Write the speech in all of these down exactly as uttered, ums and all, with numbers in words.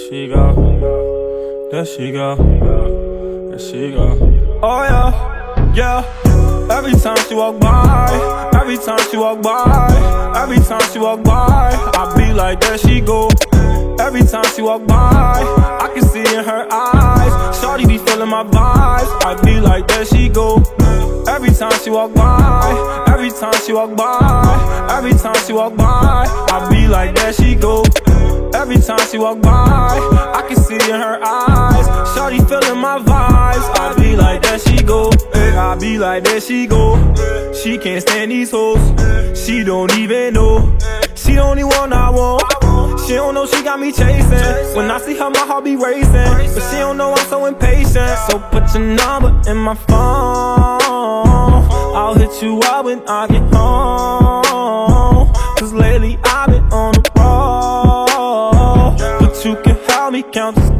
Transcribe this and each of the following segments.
she go, there she go, there she go. Oh yeah, yeah. Every time she walk by, every time she walk by, every time she walk by, I be like, there she go. Every time she walk by, I can see in her eyes, shawty be feeling my vibes. I be like, there she go. Every time she walk by, every time she walk by, every time she walk by, I be like, there she go. Every time she walk by, I can see in her eyes, shawty feeling my vibes. I be like, there she go. I be like, there she go. She can't stand these hoes, she don't even know. She the only one I want. She don't know she got me chasing. When I see her, my heart be racing, but she don't know I'm so impatient. So put your number in my phone, I'll hit you up when I get home. Cause lately I've been on the road, but you can help me count the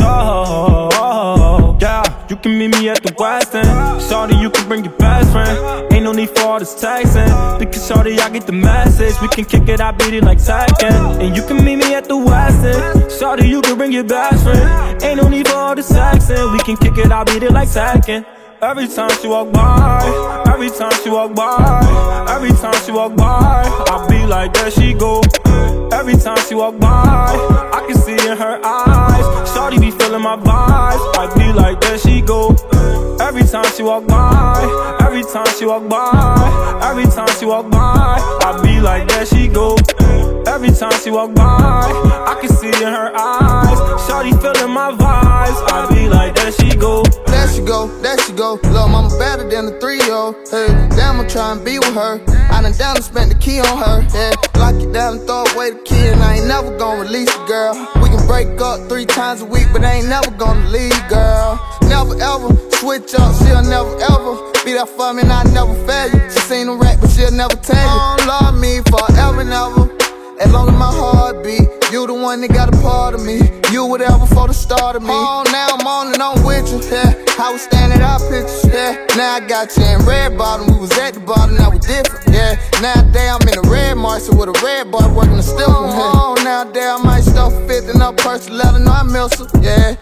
stars. Yeah, you can meet me at the West End. Shawty, you can bring your best friend. Ain't no need for all this texting, because shawty, I get the message. We can kick it, I beat it like second. And you can meet me at the West End. Shawty, you can bring your best friend. Ain't no need for all this texting. We can kick it, I beat it like second. Every time she walk by, every time she walk by, every time she walk by, I be like, there she go. Every time she walk by, I can see in her eyes, shawty be feeling my vibes. I be like, there she go. Every time she walk by, every time she walk by, every time she walk by, I be like, there she go. Every time she walk by, I can see in her eyes, shawty feeling my vibes. I be like, there she go. There she go, there she go. Lil' mama better than a three-year-old. Hey, damn, I'm tryna be with her. I done down and spent the key on her. Yeah, lock it down and throw away the key, and I ain't never gonna release the girl. We can break up three times a week, but I ain't never gonna leave, girl. Never ever switch up, she'll never ever be there for me, and I never fail you. She seen the rap, but she'll never tell you. Don't love me forever and ever, as long as my heart beat. You the one that got a part of me. You whatever for the start of me. Oh, now I'm on and I'm with you, yeah. I was standing out pictures, yeah. Now I got you in red bottom. We was at the bottom, now we different, yeah. Nowadays I'm in a red Marshall with a red boy working the stiff one, yeah. Oh, nowadays I might stuff a fifth in her purse, let her know I miss her, yeah.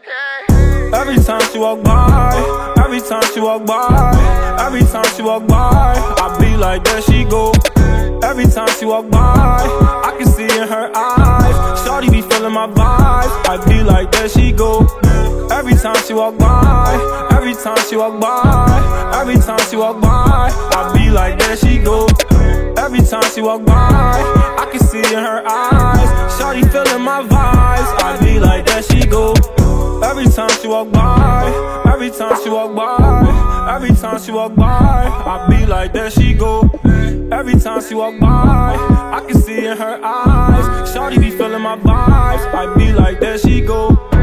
Every time she walk by, every time she walk by, every time she walk by, I be like, there she go. Every time she walk by, I can see in her eyes, shawty be feeling my vibes. I be like, there she go. Every time she walk by, every time she walk by, every time she walk by, I be like, there she go. Every time she walk by, I can see in her eyes, shawty feeling my vibes. I be like, there she go. Every time she walk by, every time she walk by, every time she walk by, I be like, there she go. Every time she walk by, I can see in her eyes, shawty be feeling my vibes. I be like, there she go.